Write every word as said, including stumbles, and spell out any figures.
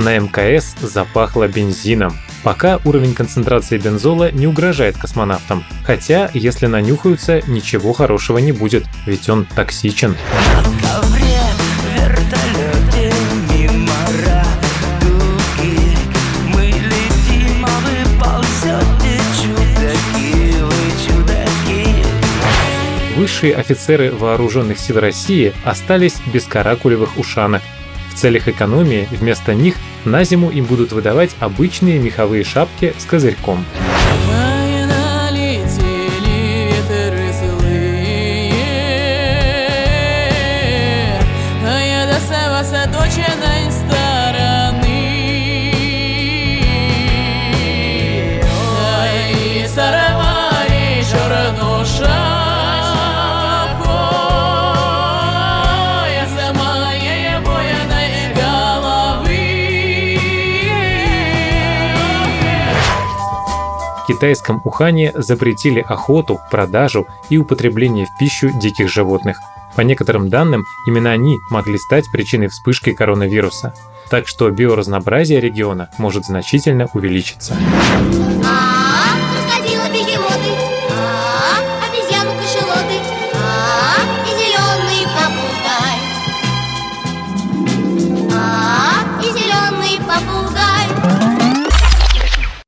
На эм ка эс запахло бензином. Пока уровень концентрации бензола не угрожает космонавтам. Хотя, если нанюхаются, ничего хорошего не будет, ведь он токсичен. Высшие офицеры вооруженных сил России остались без каракулевых ушанок. В целях экономии вместо них на зиму им будут выдавать обычные меховые шапки с козырьком. В китайском Ухане запретили охоту, продажу и употребление в пищу диких животных. По некоторым данным, именно они могли стать причиной вспышки коронавируса. Так что биоразнообразие региона может значительно увеличиться.